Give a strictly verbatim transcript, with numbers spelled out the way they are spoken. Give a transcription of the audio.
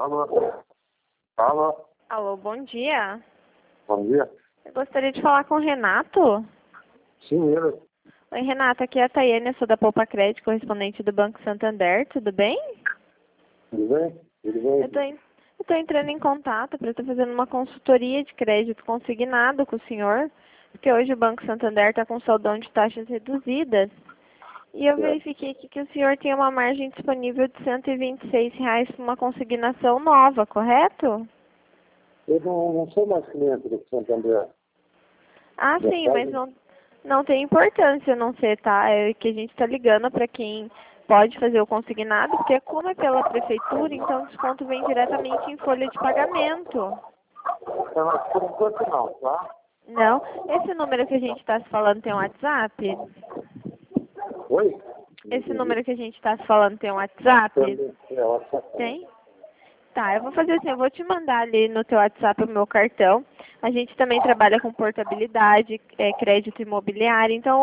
Alô? Alô? Alô, bom dia. Bom dia. Eu gostaria de falar com o Renato. Sim, ele. Oi, Renato, aqui é a Tayane, eu sou da Poupa Crédito, correspondente do Banco Santander, tudo bem? Tudo bem? Tudo bem? Eu tô, en- eu tô entrando em contato para estar fazendo uma consultoria de crédito consignado com o senhor, porque hoje o Banco Santander está com saldão de taxas reduzidas. E eu Certo. verifiquei aqui que o senhor tem uma margem disponível de cento e vinte e seis reais para uma consignação nova, correto? Eu não, não sou mais cliente do Santander. Ah, Já sim, mas faz? não, não tem importância não ser, tá? É que a gente está ligando para quem pode fazer o consignado, porque como é pela prefeitura, então o desconto vem diretamente em folha de pagamento. Então, mas por enquanto não, tá? Não? Esse número que a gente está se falando tem um WhatsApp? Oi? Esse número que a gente está se falando tem um WhatsApp? Também. É, WhatsApp. Tem? Tá, eu vou fazer assim, eu vou te mandar ali no teu WhatsApp o meu cartão. A gente também trabalha com portabilidade, é, crédito imobiliário, então